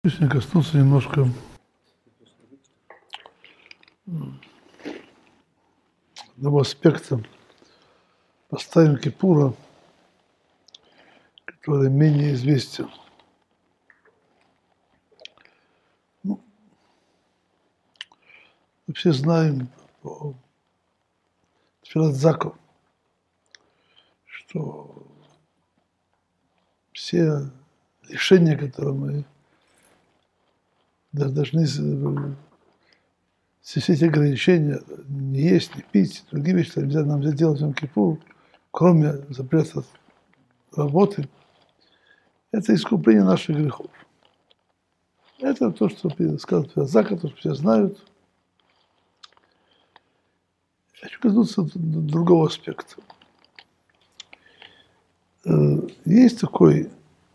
Если коснуться немножко одного аспекта, поставим Кипура, который менее известен. Мы все знаем по Тфилат Заков, что все решения, которые мы должны, все эти ограничения, не есть, не пить, другие вещи, нельзя нам делать в Йом-Кипур, кроме запрета работы, это искупление наших грехов. Это то, что сказал Тфилат Заков, то, что все знают. Хочу коснуться другого аспекта. Есть такой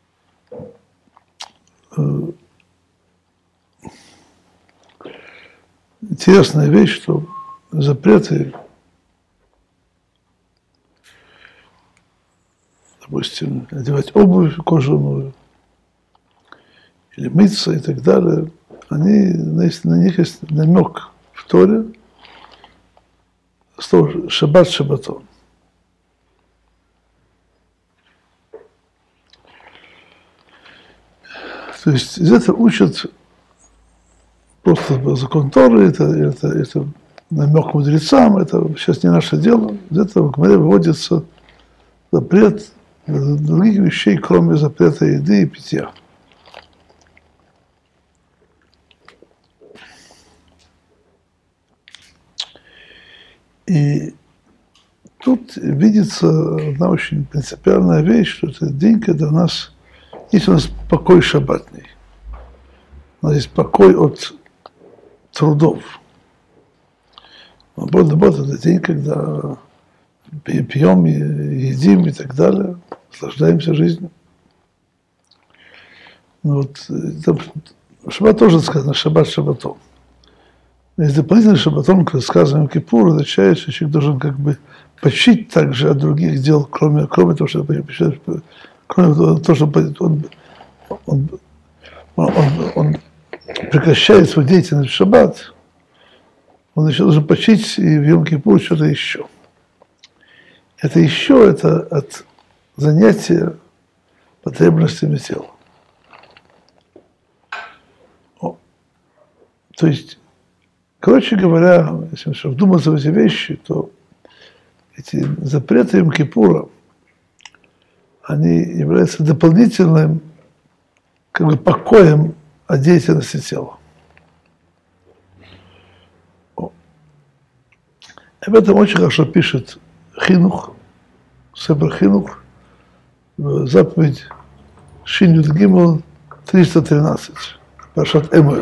интересная вещь, что запреты, допустим, одевать обувь кожаную или мыться и так далее, на них есть намек в Торе, слово шаббат шаббатон. То есть из этого учат просто закон Торы, это намек мудрецам, это сейчас не наше дело. Из этого в Гмаре выводится запрет других вещей, кроме запрета еды и питья. И тут видится одна очень принципиальная вещь, что это день, когда есть у нас покой шаббатный. У нас есть покой от трудов. Наоборот, это день, когда пьем, едим и так далее, наслаждаемся жизнью. Там, шаббат тоже сказано, шаббат шаббатон. Есть дополнительный шаббатон, который сказано в Кипур, означает, что человек должен как бы почить также от других дел, кроме того, что кроме того, что он прекращает свою деятельность в шаббат, он еще должен почить и в Йом-Кипур что-то еще. Это от занятия потребностями тела. То есть, короче говоря, если вдуматься в эти вещи, то эти запреты Йом-Кипура, они являются дополнительным как бы покоем от деятельности тела. Об этом очень хорошо пишет Хинух, Сефер Хинух, заповедь Шин Юд Гимел 313, Парашат Эмуэль.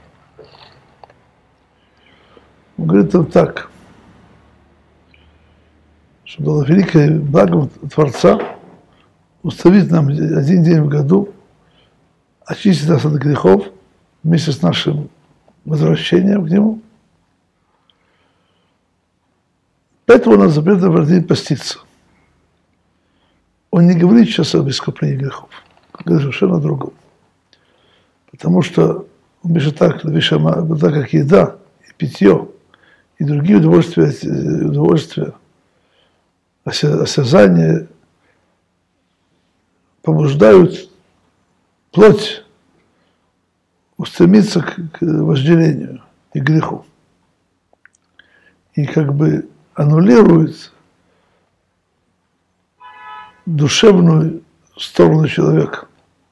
Он говорит там так, что было великое благо Творца установить нам один день в году, очистить нас от грехов вместе с нашим возвращением к Нему. Поэтому у нас запрет в день поститься. Он не говорит сейчас об искуплении грехов, он говорит совершенно о другом. Потому что он пишет так, как еда и питье, и другие удовольствия, осязания побуждают плоть устремиться к вожделению и греху. И как бы аннулирует душевную сторону человека.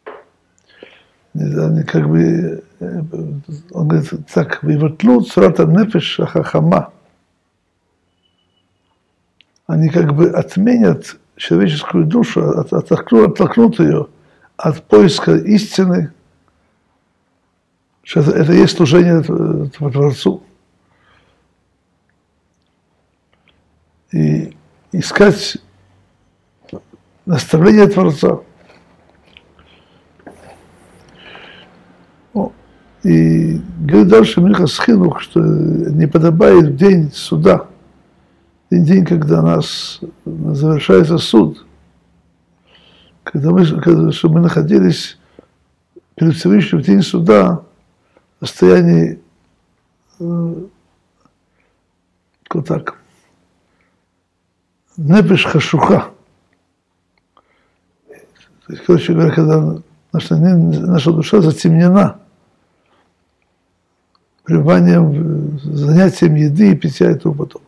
Они как бы, он говорит так, «Виватлу цурата нефеш хахама». Они как бы отменят человеческую душу, оттолкнут ее от поиска истины, что это есть служение Творцу. И искать наставление Творца. И говорит дальше Минхас Хинух, что не подобает день суда, день, когда завершается суд, чтобы мы находились перед Всевышним в день суда в состоянии, вот так, нефеш хашуха. То есть, короче говоря, когда наша душа затемнена пребыванием, занятием еды и питья и тому подобное.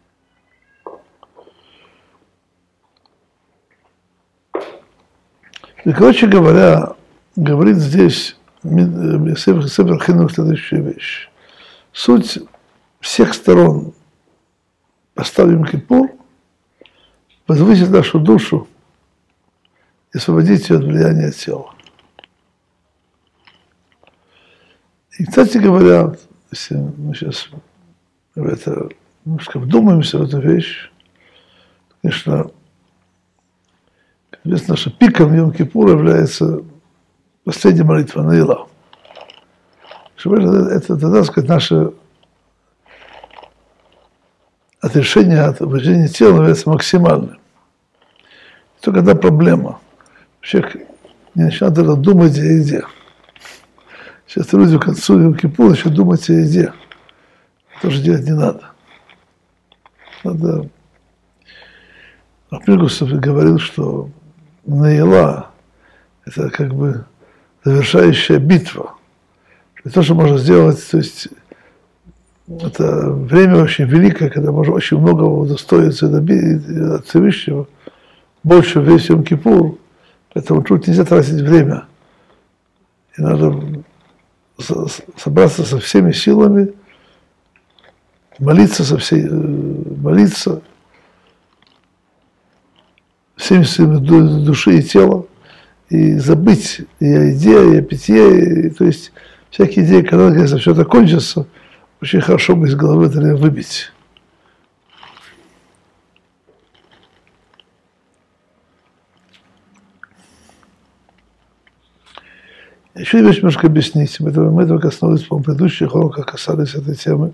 И, короче говоря, говорит здесь Сефер Хинух следующую вещь. Суть всех сторон поставим Кипур, возвысить нашу душу и освободить ее от влияния тела. И, кстати говоря, если мы сейчас в это немножко вдумаемся в эту вещь, конечно, известно, что пиком Йом-Кипура является последняя молитва Наила. Это, так сказать, наше отрешение от вождения тела является максимальным. То когда проблема. Человек не начинает даже думать о еде. Сейчас люди к концу Йом-Кипура начинают думать о еде. Тоже делать не надо. Надо. Априкусов говорил, что Наила – это как бы завершающая битва. И то, что можно сделать, то есть это время очень великое, когда можно очень многого удостоиться от Всевышнего, больше весь Йом-Кипур, поэтому тут нельзя тратить время. И надо собраться со всеми силами, молиться всеми силами души и тела, и забыть и о еде, и о питье, то есть всякие идеи, когда, конечно, все это кончится, очень хорошо бы из головы это выбить. Еще вещь немножко объяснить. Мы этого коснулись, по-моему, в предыдущих уроках касались этой темы.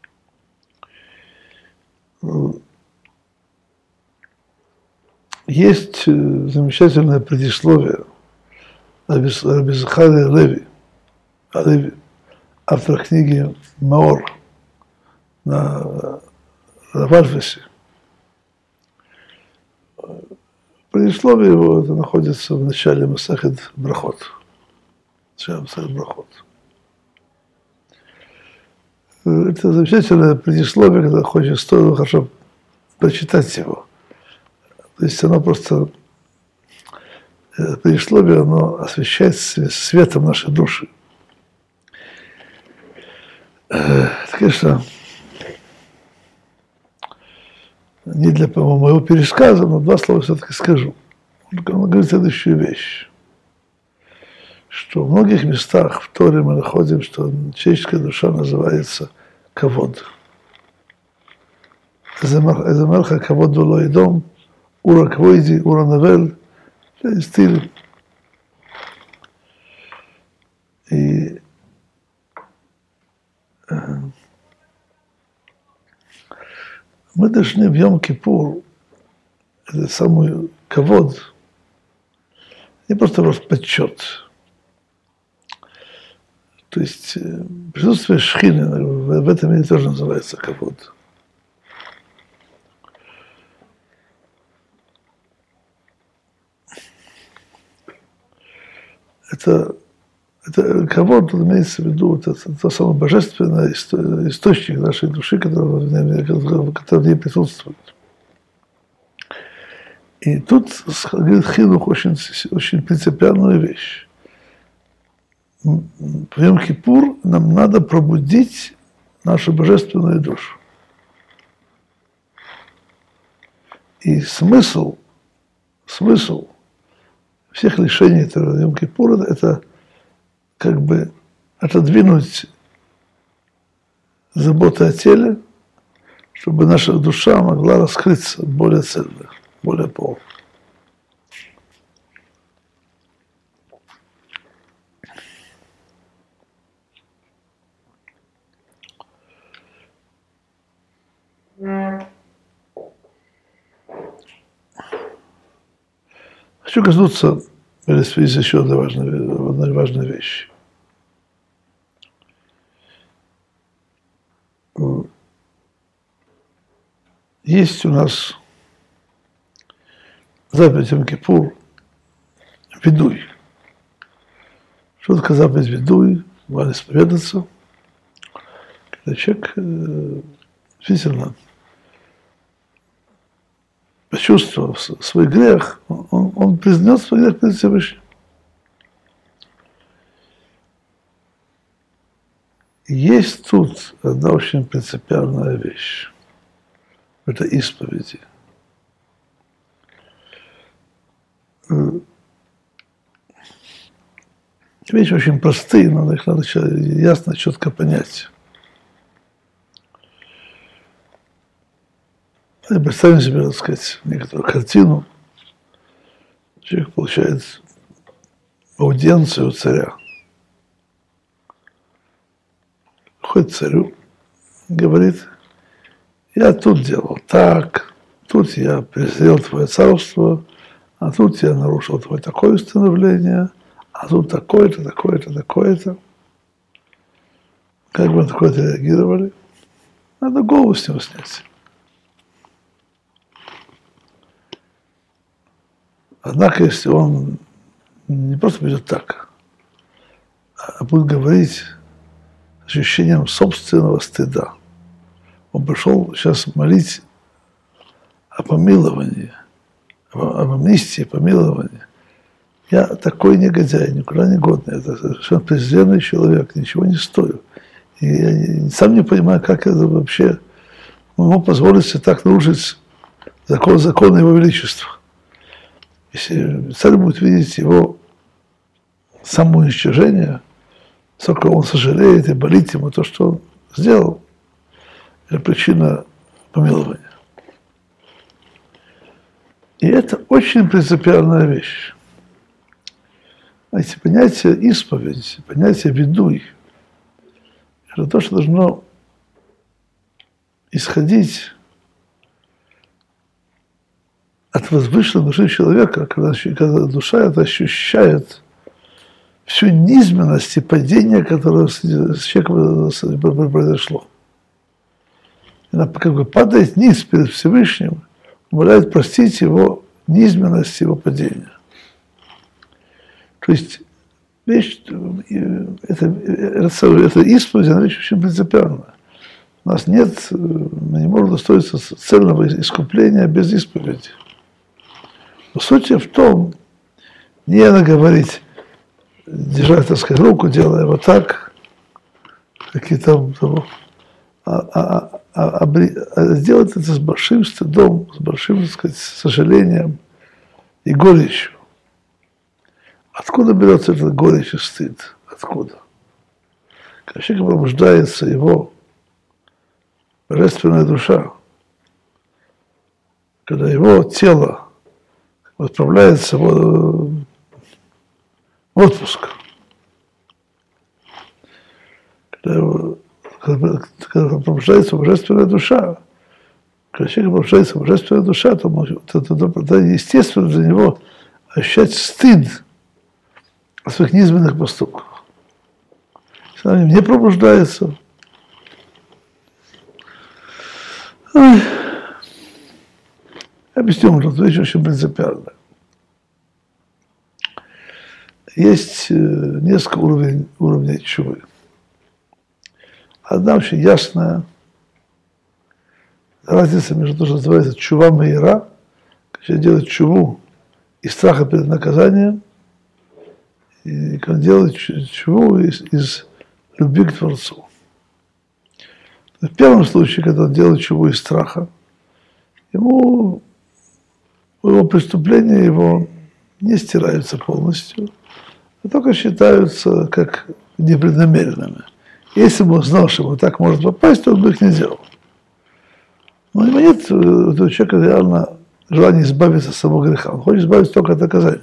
Есть замечательное предисловие Раби Захария Леви, автор книги «Маор» на Вальфесе. Предисловие его это находится в начале Масехет Брахот. Это замечательное предисловие, когда хочешь, стоило хорошо прочитать его. То есть оно просто, предисловие, оно освещает светом нашей души. Это, конечно, не для, по-моему, моего пересказа, но два слова все-таки скажу. Он говорит следующую вещь, что в многих местах в Торе мы находим, что человеческая душа называется кавод. Эзамерха кавод вело идом, ура квойди, ура навель, стиль. И мы должны в Йом-Кипур, это самый кавод, не просто почет. То есть присутствие шхины в этом мире тоже называется кавод. Это кавод, имеется в виду, это то самое божественное источник нашей души, который в ней присутствует. И тут говорит Хинух очень принципиальную вещь. В Йом-Кипур нам надо пробудить нашу божественную душу. И смысл всех лишений этого Йом-Кипура – это как бы отодвинуть заботы о теле, чтобы наша душа могла раскрыться более цельно, более полно. Хочу коснуться, есть еще одна одной важной вещи. Есть у нас заповедь Йом-Кипур «Ведуй». Что такое заповедь «Ведуй»? Надо исповедаться. Когда человек действительно почувствовав свой грех, он признает свой грех перед Всевышним. Есть тут одна очень принципиальная вещь. Это исповеди. Вещи очень простые, но их надо ясно, четко понять. Представим себе, так сказать, некоторую картину. Человек получает аудиенцию у царя. Ходит к царю, говорит: я тут делал так, тут я презрел твое царство, а тут я нарушил твое такое установление, а тут такое-то, такое-то, такое-то. Как бы на такое-то реагировали? Надо голову с него снять. Однако, если он не просто будет так, а будет говорить с ощущением собственного стыда, он пришел сейчас молить о помиловании, об амнистии, помиловании. Я такой негодяй, никуда не годный, это совершенно презренный человек, ничего не стою. И я сам не понимаю, как это вообще мог позволить себе так нарушить закон Его Величества. Если царь будет видеть его самоуничтожение, сколько он сожалеет и болит ему то, что он сделал, это причина помилования. И это очень принципиальная вещь. Знаете, понятие исповедь, понятие ведуй, это то, что должно исходить от возвышенной души человека, когда душа это ощущает всю низменность и падение, которое с человеком произошло. Она как бы падает вниз перед Всевышним, умоляет простить его низменность, его падения. То есть вещь, это исповедь, она вещь очень принципиальная. У нас нет, мы не можем достоиться цельного искупления без исповеди. Но суть в том, не надо говорить, держать, так сказать, руку, делая вот так, какие-то, сделать это с большим стыдом, с большим, так сказать, сожалением и горечью. Откуда берется этот горечь и стыд? Откуда? Когда человек пробуждается его божественная душа, когда его тело отправляется в отпуск, когда пробуждается божественная душа, когда человек пробуждается божественная душа, то естественно для него ощущать стыд о своих низменных поступках. Если он не пробуждается, объясню вам, что вещь очень принципиальная. Есть несколько уровней чувы. Одна очень ясная разница между тем, что называется чува меира, когда делает чуву из страха перед наказанием, и когда делает чуву из любви к Творцу. В первом случае, когда он делает чуву из страха, его преступления его не стираются полностью, а только считаются как непреднамеренными. Если бы он знал, что ему так может попасть, то он бы их не делал. Но у него нет у этого человека реально желания избавиться от самого греха. Он хочет избавиться только от наказания.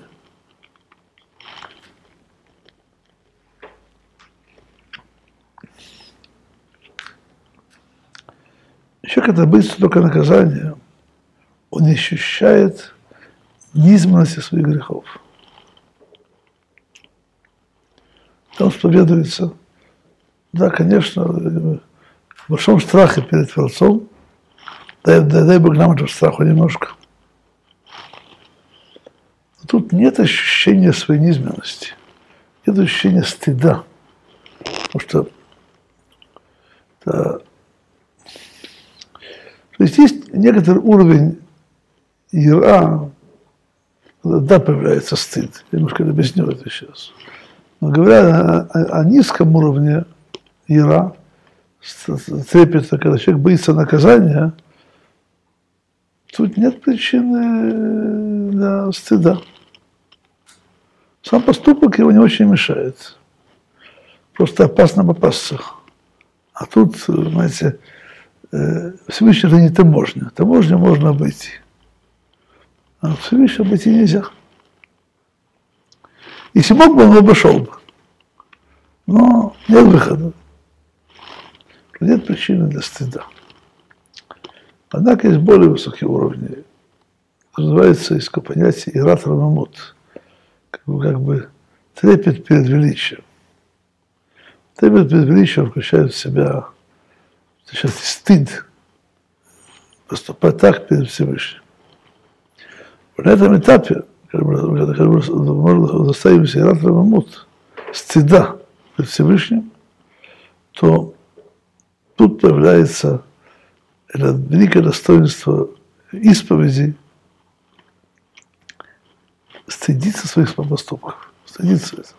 Человек, когда боится только наказания, он не ощущает низменности своих грехов. там исповедуется. Да, конечно, в большом страхе перед Творцом. Дай Бог нам этого страху немножко. Но тут нет ощущения своей низменности, нет ощущения стыда. Потому что то есть некоторый уровень ира, да, появляется стыд. Я немножко объясню это сейчас. Но говоря о низком уровне ира, трепета, когда человек боится наказания, тут нет причины для стыда. Сам поступок его не очень мешает. Просто опасно попасться. А тут, знаете, Всевышний это не таможня. Таможню можно обойти. А Всевышний обойти нельзя. Если мог бы, он обошел бы. Но нет выхода. Нет причины для стыда. Однако есть более высокие уровни. Называется из понятия ират рамамут. Как бы трепет перед величием. Трепет перед величием включает в себя сейчас стыд поступать так перед Всевышним. На этом этапе, когда мы заставимся ират рамамут, стыда перед Всевышним, то тут появляется это великое достоинство исповеди, стыдиться своих поступков, стыдиться этого.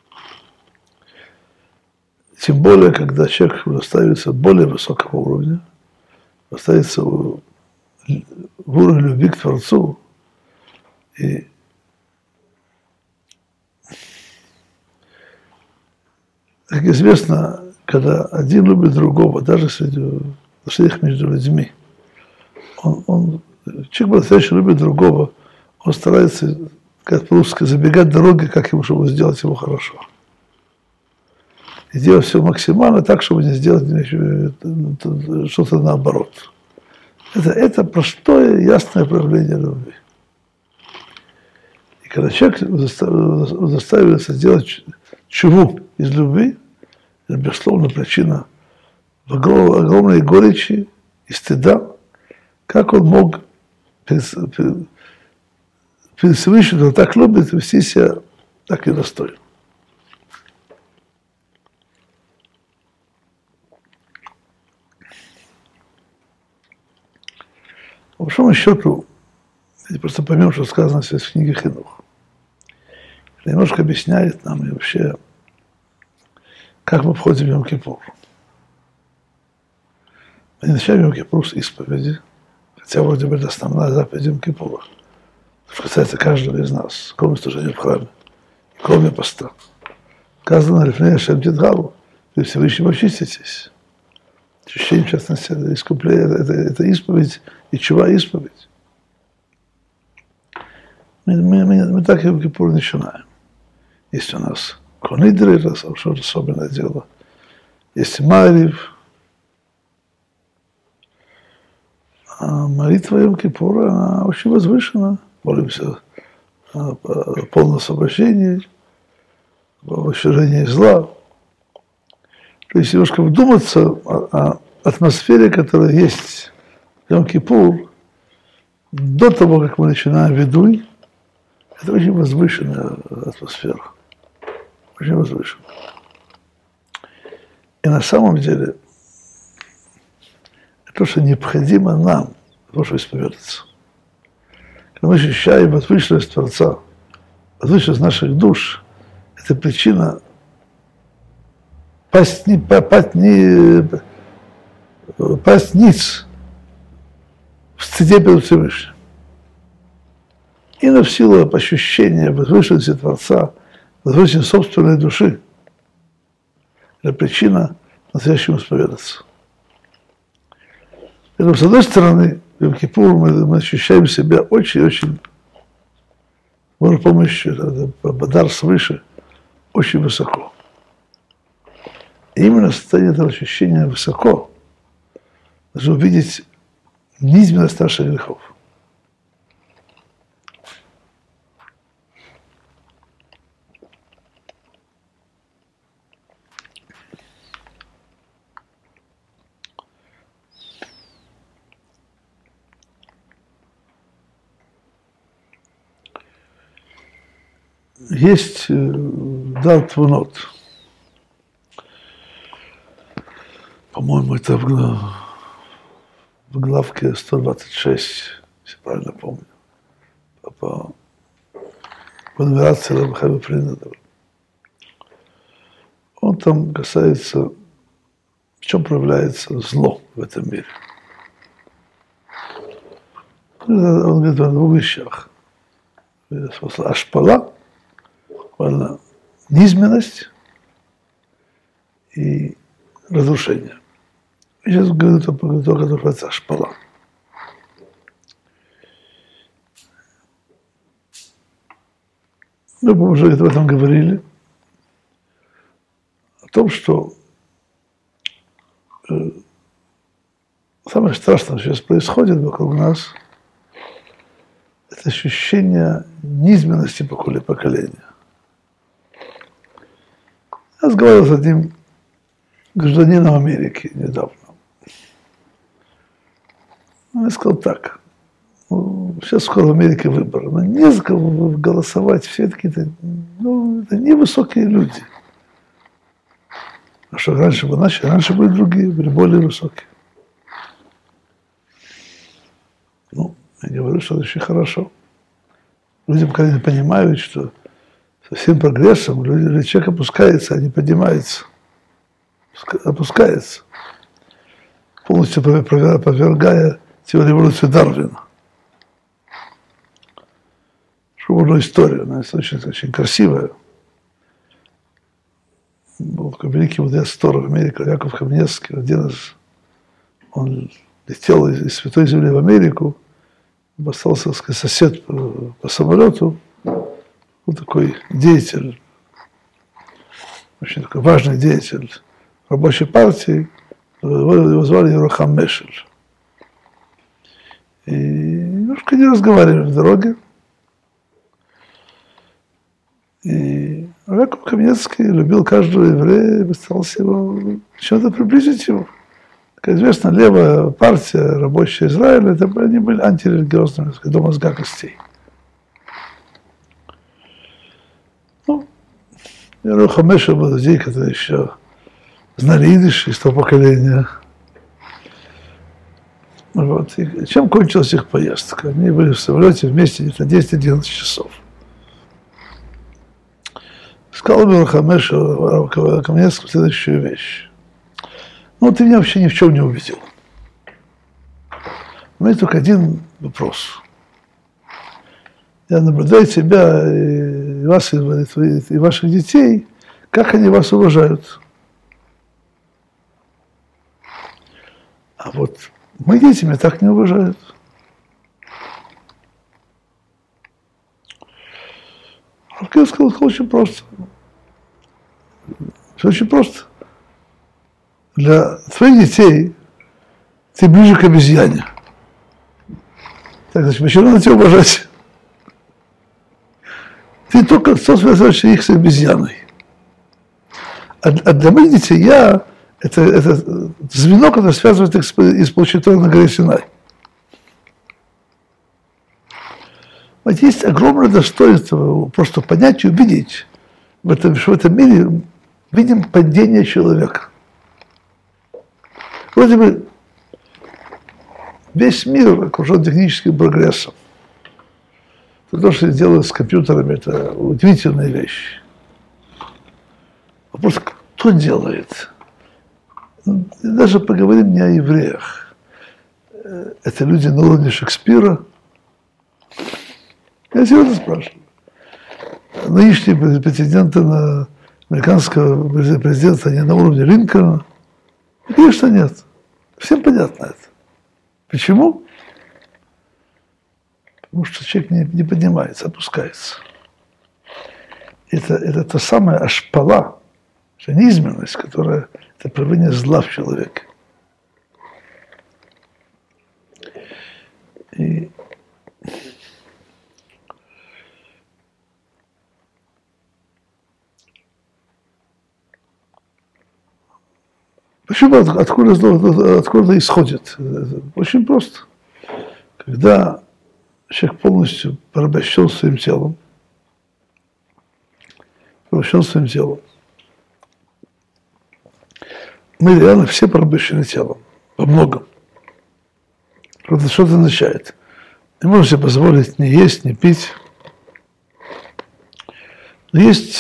Тем более, когда человек ставится более высокого уровня, ставится в уровень любви к Творцу, и как известно, когда один любит другого, даже среди их между людьми, человек, по-настоящему любит другого, он старается, как по-русски, забегать дороги, как ему, чтобы сделать ему хорошо. И делать все максимально так, чтобы не сделать что-то наоборот. Это простое, ясное проявление любви. И когда человек заставится делать чуву из любви, это, безусловно, причина огромной горечи и стыда, как он мог перед Всевышним, кто так любит, вести себя так и достойно. По большому счету, просто поймем, что сказано здесь в книге Хинух. Немножко объясняет нам и вообще, как мы входим в Йом-Кипур. Мы не начинаем Йом-Кипур с исповеди, хотя вроде бы это основная заповедь Йом-Кипура, что касается каждого из нас, кроме служения в храме, кроме поста. Сказано, Лифней Ашем Тидгалу, вы Всевышним очиститесь. Очищение, в частности, это искупление, это исповедь и чува исповедь. Мы так Йом-Кипур начинаем. Есть у нас Конидры, это что-то особенное дело. Есть Марив. А молитва Йом-Кипура, она очень возвышена. Молимся о полном освобождении, о уничтожении зла. То есть немножко вдуматься о атмосфере, которая есть в Йом-Кипур, до того, как мы начинаем ведуй, это очень возвышенная атмосфера. Очень возвышенная. И на самом деле, то, что необходимо нам, то, что исповедаться. Когда мы ощущаем возвышенность Творца, возвышенность наших душ, это причина пасть ниц в стыде перед Всевышним. И в силу ощущения возвышенности Творца, возвышенности собственной души, это причина настоящему исповедаться. Поэтому, с одной стороны, в Йом-Кипур мы ощущаем себя очень-очень, с Божьей помощью, дар свыше, очень высоко. И именно состояние этого ощущения высоко должно увидеть низменность наших грехов. есть дар твунот. По-моему, это в главке 126, если правильно помню. По нумерации Рабхайма Принадова. Он там касается, в чем проявляется зло в этом мире. Он говорит о двух вещах. Ашпала, низменность и разрушение. Я сейчас говорю только, что называется ашпала. Мы уже об этом говорили. О том, что самое страшное, что сейчас происходит вокруг нас, это ощущение низменности поколения. Я разговаривал с одним гражданином Америки недавно. Он сказал так: сейчас скоро в Америке выборы, но не за кого голосовать, все какие-то, это невысокие люди. А что раньше были другие, были более высокие. Я говорю, что это очень хорошо. Люди пока не понимают, что со всем прогрессом человек опускается, а не поднимается. Опускается. Полностью опровергая теорию эволюции Дарвина. Шумную историю, она очень красивая. Был такой великий мудрец Тора в Америке, Яков Камнецкий. Один раз он летел из Святой Земли в Америку, остался, так сказать, сосед по самолету, вот такой деятель, очень такой важный деятель рабочей партии, его звали Ерохам Мешель. И немножко не разговаривали в дороге. И Яков Камнецкий любил каждого еврея и старался его чем-то приблизить его. Как известно, левая партия, рабочая Израиля, они были антирелигиозными, так сказать, до мозга костей. Ерохам Мешель был людей, которые еще знали идиш из того поколения. Вот. И чем кончилась их поездка? Они были в самолете вместе где-то 10-11 часов. Сказал Ерохам Мешель Камнецкому следующую вещь. Ты меня вообще ни в чем не убедил. У меня только один вопрос. Я наблюдаю тебя и вас, и ваших детей, как они вас уважают. А вот мои дети меня так не уважают. Я сказал, это очень просто. Все очень просто. Для твоих детей ты ближе к обезьяне. Так, значит, почему надо тебя уважать? Ты только связываешь их с обезьяной. А для моих детей я это звено, которое связывает их с площадью на горе Синай. Вот есть огромное достоинство просто понять и увидеть, что в этом мире видим падение человека. Вроде бы весь мир окружен техническим прогрессом. То, что делают с компьютерами, это удивительная вещь. Вопрос, кто делает? Даже поговорим не о евреях. Это люди на уровне Шекспира. Я серьезно спрашиваю. Нынешние претенденты на американского президента, они на уровне Линкольна? Конечно, нет. Всем понятно это. Почему? Потому что человек не поднимается, опускается. Это та самая ашпала, низменность, которая это проявление зла в человеке. И почему? Откуда исходит? Это очень просто. Когда человек полностью порабощен своим телом, порабощен своим телом. Мы реально все порабощены телом, во многом. Что это означает? Не можем себе позволить ни есть, ни пить. Но есть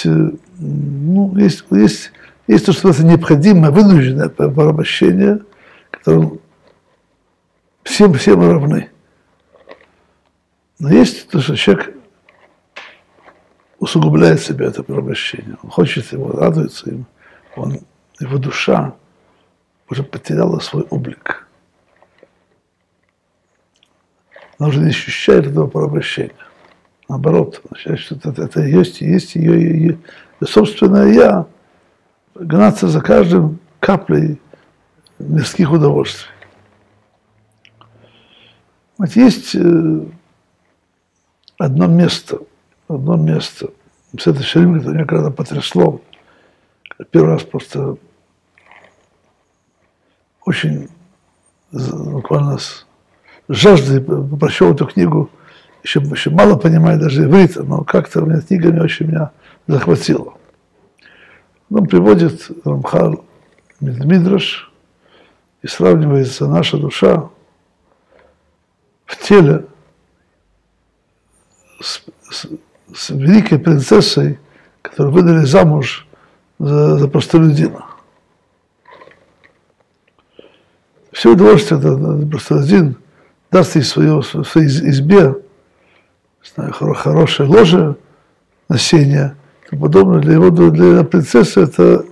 то, что это необходимое, вынужденное порабощение, которым все мы равны. Но есть то, что человек усугубляет себе это порабощение. Он хочет его, радуется им. Его душа уже потеряла свой облик. Она уже не ощущает этого порабощения. Наоборот, она ощущает, что это есть ее собственное «я», гнаться за каждым каплей мирских удовольствий. Вот есть одно место, с этой ширим, которое меня когда-то потрясло. Первый раз просто очень буквально с жаждой прочел эту книгу, еще мало понимаю даже иврита, но как-то у меня книга меня захватила. Он приводит Рамхаль Мидраш и сравнивается наша душа в теле с великой принцессой, которую выдали замуж за простолюдина. Все удовольствие это простолюдин даст ей в своей избе, хорошее ложе на сене, и подобное. Для принцессы это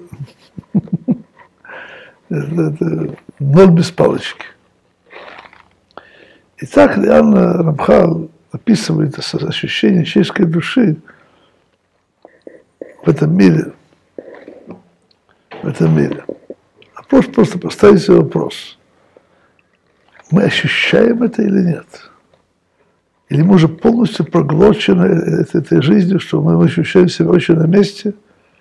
ноль без палочки. И так реально Рамхаль описывает ощущение человеческой души в этом мире. А просто поставить себе вопрос. Мы ощущаем это или нет? Или мы уже полностью проглочены этой жизнью, что мы ощущаем себя очень на месте?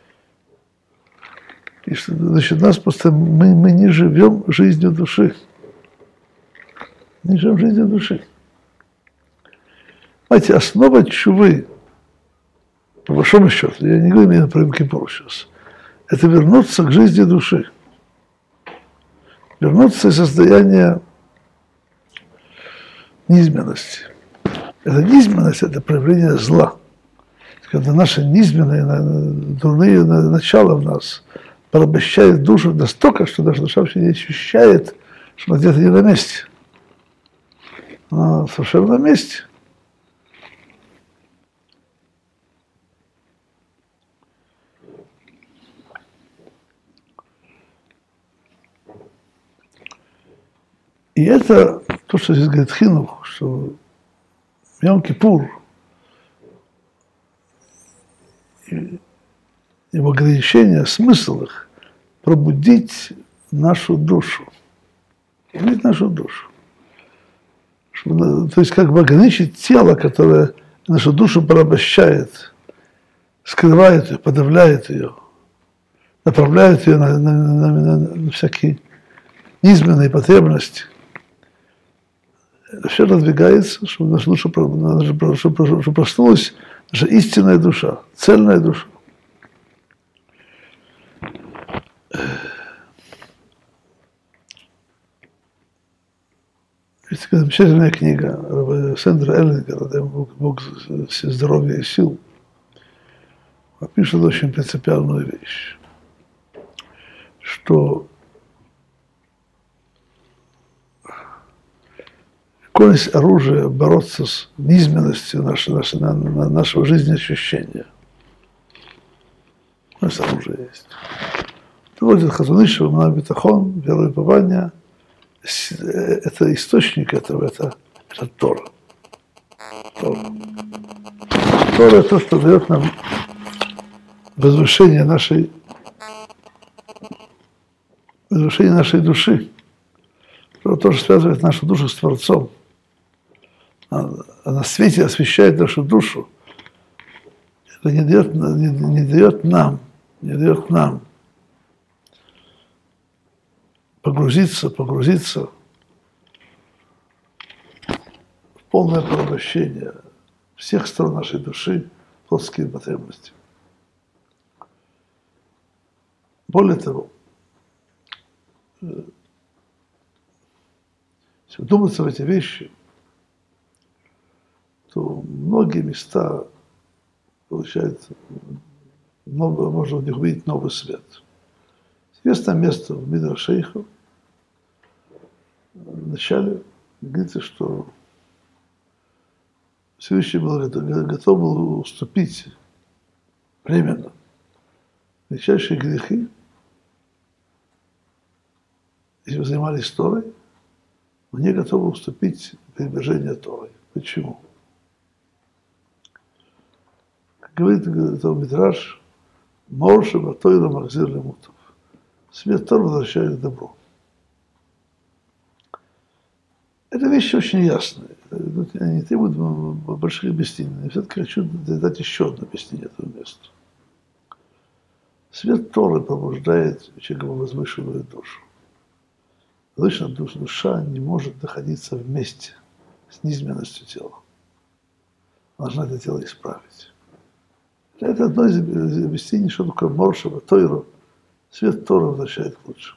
И что, значит, нас просто мы не живем жизнью души. Не живем жизнью души. Знаете, основа тшувы, по большому счету, я не говорю именно про Йом Кипур сейчас, это вернуться к жизни души. Вернуться из состояния низменности. Эта низменность – это проявление зла. Когда наши низменные, дурные начала в нас порабощают душу настолько, что наша душа вообще не ощущает, что она где-то не на месте. Она совершенно на месте. И это то, что здесь говорит Хинух, что Йом Кипур, его ограничения, смысл их пробудить нашу душу. Пробудить нашу душу. То есть как бы ограничить тело, которое нашу душу порабощает, скрывает ее, подавляет ее, направляет ее на всякие низменные потребности. Все раздвигается, чтобы наша душа, чтобы проснулась наша истинная душа, цельная душа. Есть такая замечательная книга Сэндра Эллингера, дай ему Бог здоровья и сил. Он пишет очень принципиальную вещь, что какое есть оружие бороться с низменностью нашего жизнеощущения. У нас оружие есть. Приводит Хазон Иш, Эмуна Битахон, вероупование. Это источник этого, это Тора. Тора – это то, что дает нам возвышение нашей души. То, что связывает нашу душу с Творцом. А на свете освещает нашу душу. Это не дает нам погрузиться в полное порабощение всех сторон нашей души плотскими потребностями. Более того, если вдуматься в эти вещи, то многие места, получается, можно в них увидеть новый свет. Известное место в Мидраш Шейху, в начале говорится, что Всевышний был готов был уступить временно величайшие грехи, если вы занимались Торой, но не готовы уступить пренебрежение Торой. Почему? Как говорит Мидраш, Морше Батойра Махзир Лемутов. Свет Тор возвращает к добру. Это вещи очень ясные. Они не требуют больших объяснений. Я все-таки хочу дать еще одно объяснение этому месту. Свет Торы пробуждает человека возвышенную душу. Возвышенная душа не может находиться вместе с низменностью тела. Она должна это тело исправить. Это одно из объяснений, что такое Моршева, Тойру. Свет Торы возвращает к лучшему.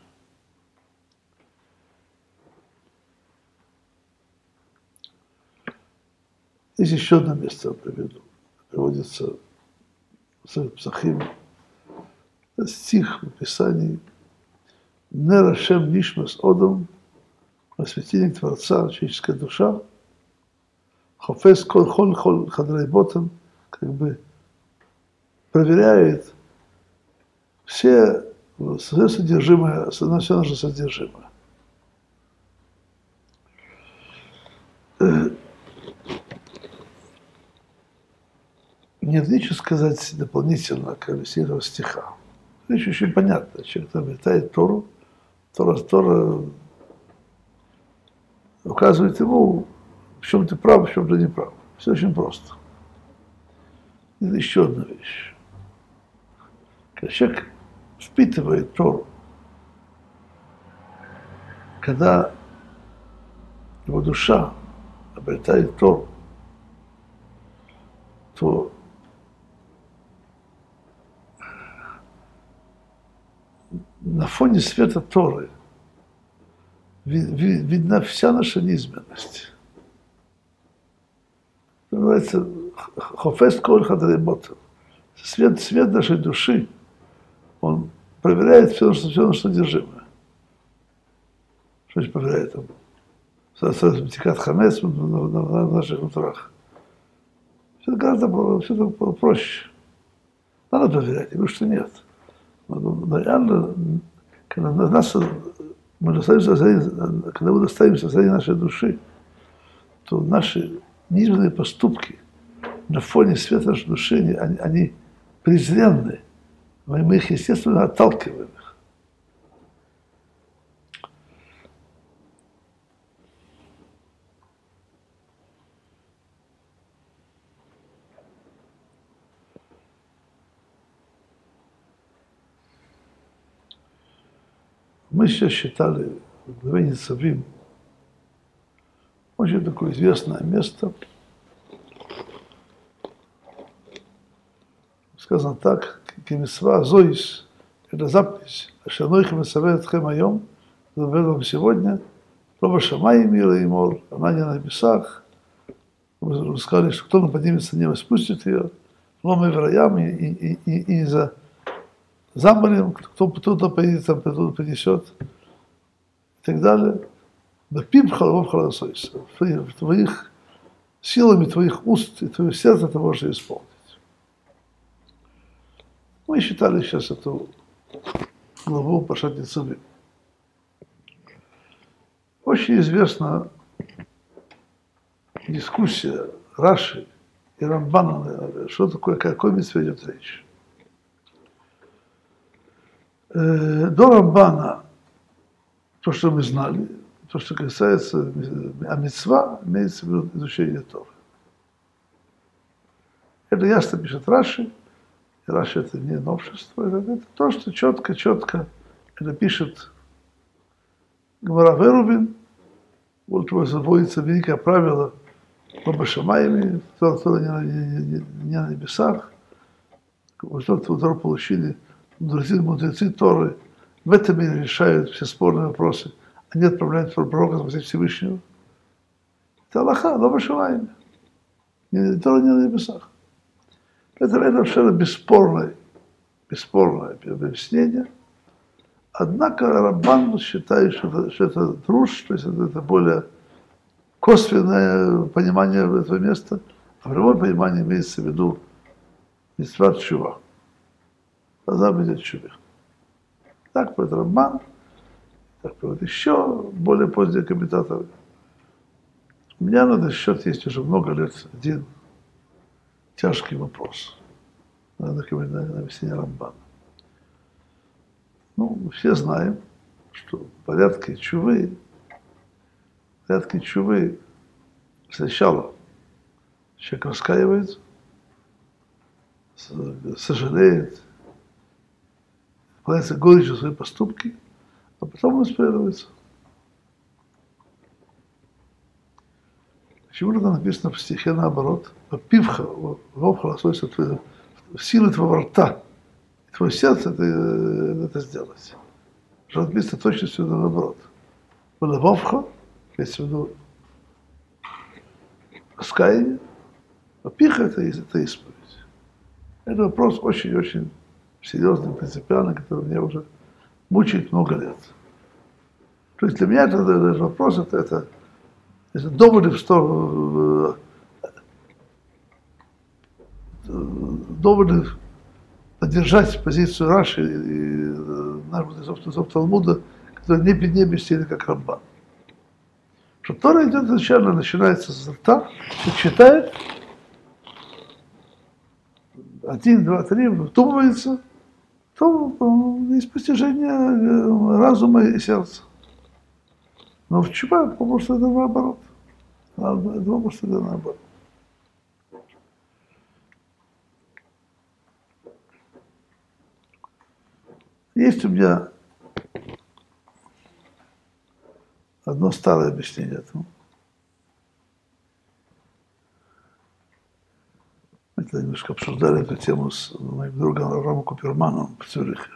Есть еще одно место, я приведу. Приводится в Псахим. Стих в Писании. Нер Ашем Нишмас Одом, светильник Творца, человеческая душа, Хофес Хол Хадрай Ботом, как бы проверяет все содержимое, все наше содержимое. Нет нечего сказать дополнительно к этого стиха. Вещь очень понятна. Человек, который обретает Тору, Тора указывает ему, в чем ты прав, в чем ты не прав. Все очень просто. Это еще одна вещь. Когда человек впитывает Тору, когда его душа обретает Тору, то на фоне света Торы видна вся наша низменность. Это называется Хофес Коль Хадрей Ботом. Свет нашей души, он проверяет все наше содержимое. Что значит проверяет? Тикат Хамес в наших утрах. Все гораздо проще. Надо проверять, я говорю, что нет. Но реально, когда мы достаем состояние нашей души, то наши низменные поступки на фоне света нашей души, они презренны. Мы их, естественно, отталкиваем их. Мы сейчас считали в главе Ницавим очень такое известное место. Сказано так, Кемисва Зоис, это заповедь, Ашанойхам и Саветхем Айом, заповедь вам сегодня, Роба Шамай мира и мор, она не на небесах. Мы сказали, что кто поднимется, не спустит ее, Лома и Враям, и за за морем, кто туда поедет, там туда принесет, и так далее. Бапим халавов халасойс. Твоих силами твоих уст и твоего сердца ты можешь исполнить. Мы считали сейчас эту главу Пашат Ницавим. Очень известна дискуссия Раши и Рамбана, что такое, о какой мицве идет речь. До Рамбана, то, что мы знали, то, что касается мицва, имеется в виду изучение Торы. Это ясно пишет Раши, и Раши это не новшество, это то, что четко это пишет Гмара Верубин, вот вводится великое правило Роба Шамаями, кто не на небесах, что Тору получили мудрецы Торы в этом мире решают все спорные вопросы. Они отправляют пророка во Всевышнего. Это Аллаха, но вышиваем. Тора не на небесах. Это совершенно бесспорное объяснение. Однако Рамбан считает, что это друж, то есть это более косвенное понимание этого места, а прямое понимание имеется в виду мицват тшува. Тогда будет тшува. Так приводит Рамбан, так приводит еще более поздние комментаторы. У меня на этот счет есть уже много лет один тяжкий вопрос. Надо на объяснение Рамбана. Ну, мы все знаем, что в порядке чувы сначала человек раскаивается, сожалеет, вкладывается горечью в свои поступки, а потом он исправляется. Почему же написано в стихе наоборот? Пивха, вовха, в силу твоего рта, твое сердце это сделать. Что написано точностью наоборот. Вовха, имеется в виду раскаяние, а пиха это исповедь. Это вопрос очень-очень серьезный, принципиальный, который меня уже мучает много лет. То есть для меня этот вопрос это доводы в сторону, доводы поддержать позицию Раши и нашего мудрецов Талмуда, которые не объяснили как Рамбан. Что Тора идет изначально, начинается с рта, человек читает, 1, 2, 3, вдумывается, то есть постижение разума и сердца. Но в чува, потому что это наоборот. Потому что это наоборот. Есть у меня одно старое объяснение этому. Мы немножко обсуждали эту тему с моим другом Рамом Куперманом в Цюрихе.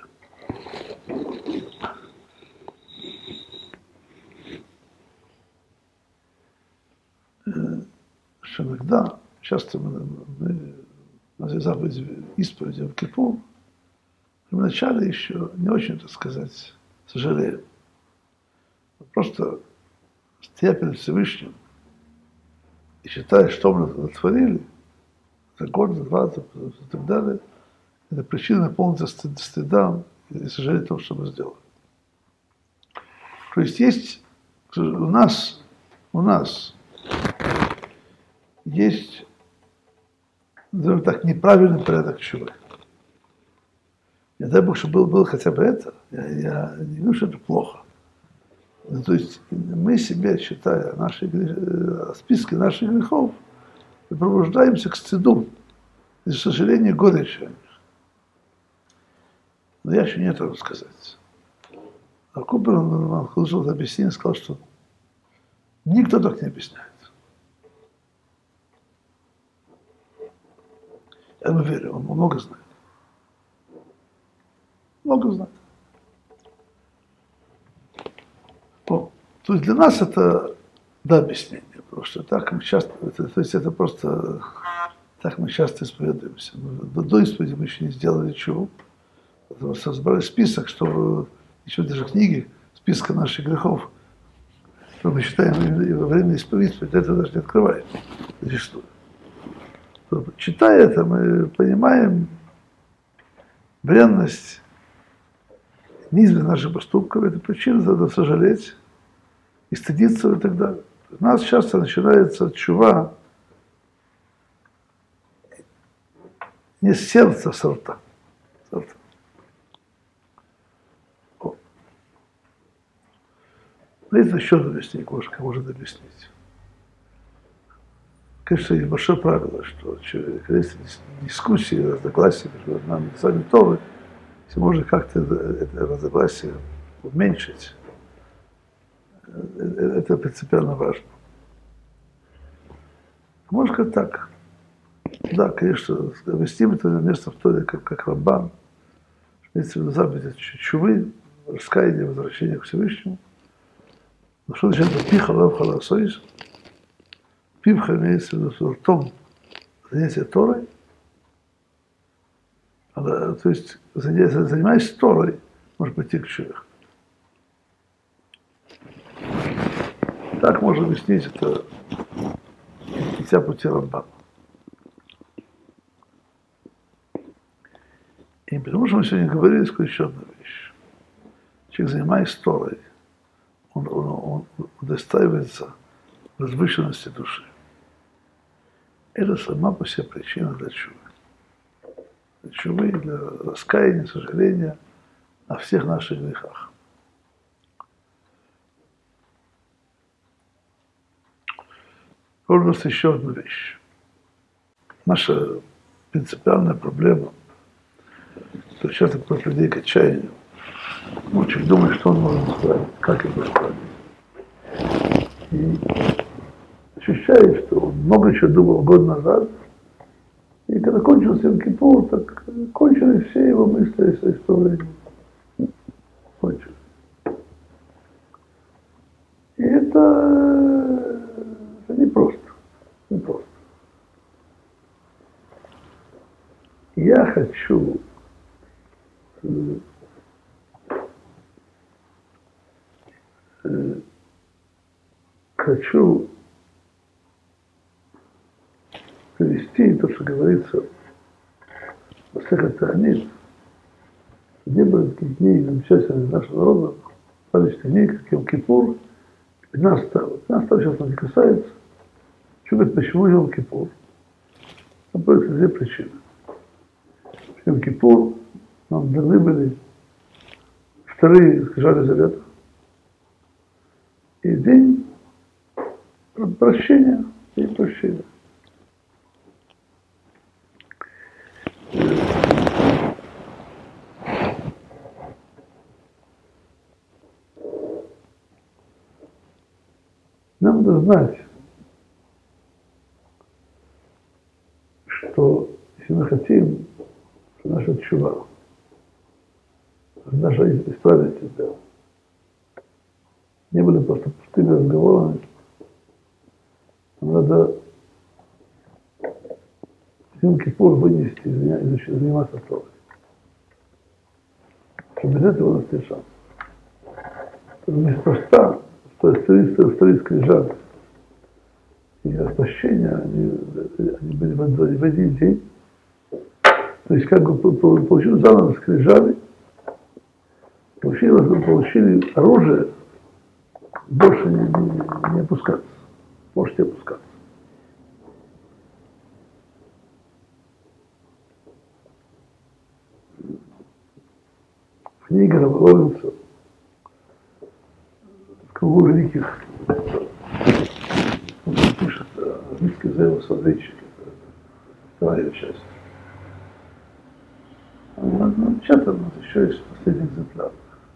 Что иногда, часто мы на заповеди исповеди в Кипур, вначале еще не очень, так сказать, сожалеем. Просто стоя перед Всевышним и считая, что мы натворили, за год, за два, и так далее, это причина наполниться стыдом и сожалеть о том, что мы сделали. То есть у нас есть, назовем так, неправильный порядок чувы. Не дай Бог, чтобы было хотя бы это, я не говорю, что это плохо. То есть мы себя, читая списки наших грехов, мы пробуждаемся к стыду и, к сожалению, горечи о них. Но я еще не этого сказать. А Купер, он слышал это объяснение, сказал, что никто так не объясняет. Я ему верю, он много знает. Много знает. То есть для нас это объяснение, потому что так мы часто, то есть это просто так мы часто исповедуемся. До исповеди мы еще не сделали чего. Собрали список, что еще даже книги, списка наших грехов, что мы считаем во время исповеди, это даже не открывает. Зачастую. Читая это, мы понимаем бренность, низменность наших поступков, это причина, надо сожалеть и стыдиться и так далее. У нас часто начинается чува не с сердца, а с рта. Это еще одно объяснение, как можно объяснить. Конечно, есть большое правило, что когда есть дискуссии, разногласия между нами и сами Торы, если можно как-то это разногласие уменьшить, это принципиально важно. Может, как так. Да, конечно, объясним это место в Торе, как Рамбан, Имеется в виду заповедь чувы, раскаяние, возвращение к Всевышнему. Но что значит пиха лав халасоис? Пивха имеется в виду, что ртом занятие Торой, то есть занимаясь Торой, может пойти к чуве. Так можно объяснить это идя пути Рамбана. И потому что мы сегодня говорили, скажу еще одну вещь. Человек, занимаясь Торой, он удостаивается возвышенности души. Это сама по себе причина для чувы. Для чувы, для раскаяния, сожаления о всех наших грехах. Просто еще одну вещь. Наша принципиальная проблема, что часто кто людей к отчаянию. Человек думает, что он может исправить, как его исправить. И ощущает, что он много чего думал год назад, и когда кончился Йом-Кипур, так кончились все его мысли о исправлении. Кончились. И это непросто. Непросто. Я хочу привести то, что говорится во всех Таанит, где были такие дни замечательные нашего народа, праздничные дни, как Йом-Кипур, 15-го. 15-го сейчас нас не касается. Почему Йом-Кипур? Там появятся две причины. Йом-Кипур нам даны были вторые скрижали завета и день прощения и прощения. Нам надо знать, что если мы хотим, что наша тшува, наша исправить это, не были просто пустыми разговорами, нам надо Йом-Кипур вынести и заниматься Торой. Что без этого у нас нет шансов. Это неспроста, что вторые скрижали и прощения, они были в один день. То есть как бы получили заново скрижали, получили оружие, больше не опускаться. Можете опускаться. Книга Равловица в кругу великих, он пишет английский взаимосвязочек, это вторая часть. Напечатан, у нас еще есть последний экземпляр.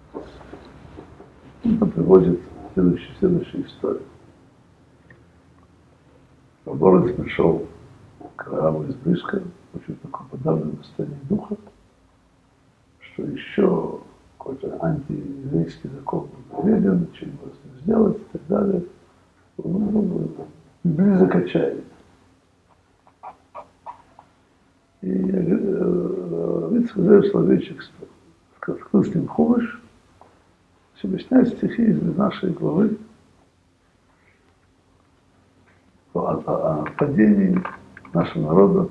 Он приводит следующую историю. Равловец пришел к Раву из Брыска, очень такой подавленный состояние духа, что еще какой-то антиеврейский закон был введен, ничего не можно сделать и так далее. Близко к отчаянию. И Вицхазер Соловейчик сказал с ним хумыш, объясняет стихи из нашей главы о падении нашего народа,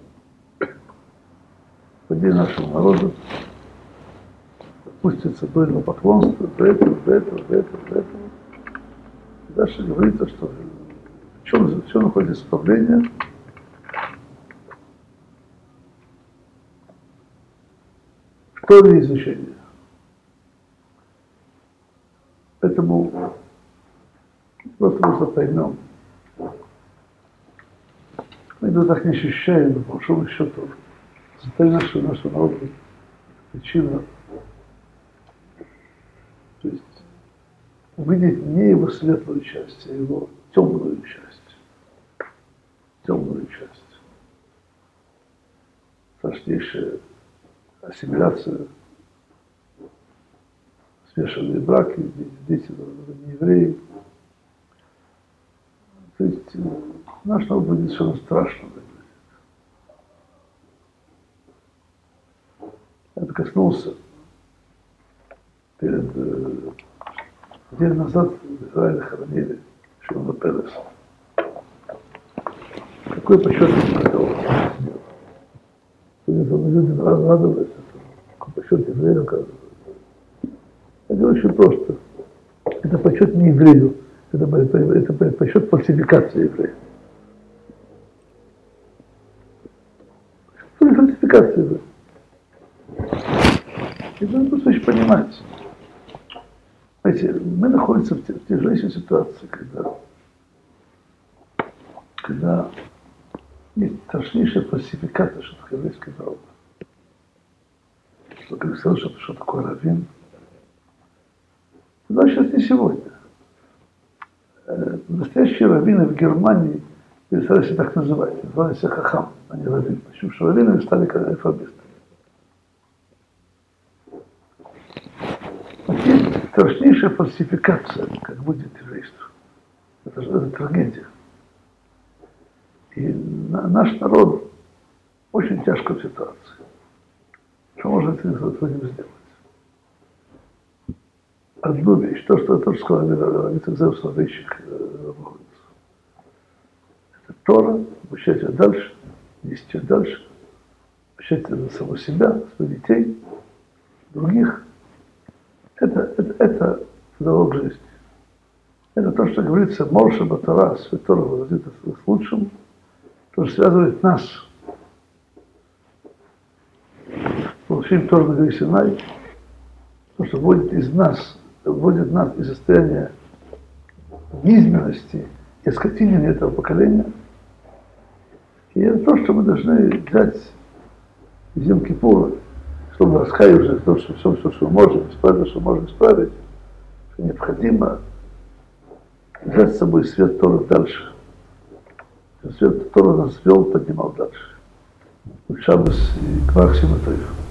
пустится было поклонство, до этого. И дальше говорится, что в чем находится исправление. В Торе изучение. Поэтому просто мы поймем. Мы это так не ощущаем, по большому счету. Состояние нашего народа причина. То есть увидеть не его светлую часть, а его темную часть. Темную часть. Страшнейшая ассимиляция смешанные браки, дети не евреи. То есть наш народ будет совершенно страшно. Это коснулся перед день назад в Израиле хоронили Шимона Переса. Какой почет ему оказался. Люди радовались, какой почет еврею оказывается. Я говорю очень просто. Это почет не еврею, это почет фальсификации еврея. Фальсификация еврея. И вы просто очень понимаете. Знаете, мы находимся в тяжелейшей ситуации, когда есть страшнейшая фальсификация, что такое еврейский народ. Что, как сказал, что такое раввин. Но сейчас не сегодня. Настоящие раввины в Германии перестали себя так называть. Называли себя хахам, а не раввин. Почему? Что раввины стали как реформисты. Есть страшнейшая фальсификация, как будет еврейство. Это трагедия. И наш народ очень тяжко в ситуации. Что можно с этим сделать? Одну вещь, то, что я тоже сказал, в словечек находится. Это Тора, обучать ее дальше, нести ее дальше, обучать ее за самого себя, своих детей, других. Это залог жизни. Это то, что говорится, Моше Батара, Святора возводит к лучшему, то, что связывает нас. Получим Тору на горе Синай, то, что вводит нас из состояния низменности и скотинения этого поколения. И это то, что мы должны взять из Йом-Кипура, чтобы раскаиваться в том, что все, что мы можем исправить, что можем исправить, что необходимо взять с собой свет Торы дальше. Свет Торы нас вел, поднимал дальше. Шаббас и Гмар Симатоев.